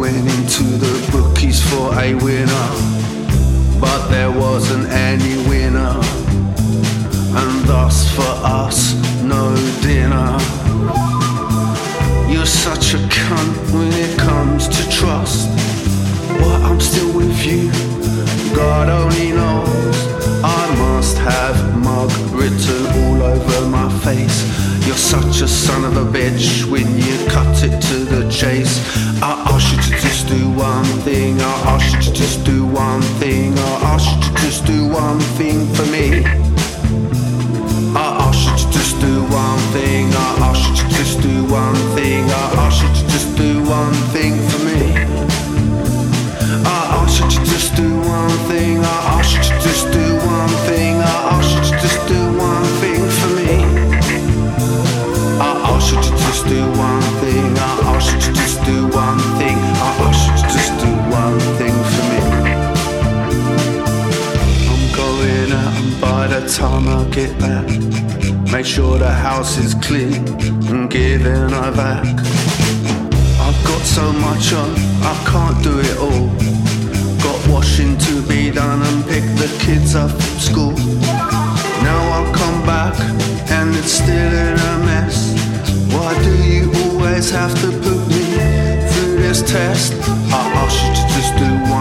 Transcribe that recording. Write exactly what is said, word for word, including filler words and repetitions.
went into the bookies for a winner, but there wasn't any winner, and thus for us no dinner. You're such a cunt when it comes to trust. Why I'm still with you, God only knows. I must have mug written all over my face. You're such a son of a bitch when you cut it to the chase. I ask you to just do one thing, I ask you to just do one thing, I ask you to just do one thing for me. I ask you to just do one thing, I ask you to just do one thing, I ask you to just do one thing for me. I ask you to just do one thing, I ask you to just do one thing, I ask you to just do one thing for me. I ask you to just do one thing, I ask you to just do one thing, I ask you to just do one thing for me. I'm going out, and by the time I get back, make sure the house is clean and giving her back. I've got so much on, I can't do it all. Got washing to be done and pick the kids up from school. Now I'll come back and it's still in a mess. Why do you always have to put me through this test? I ask you to just do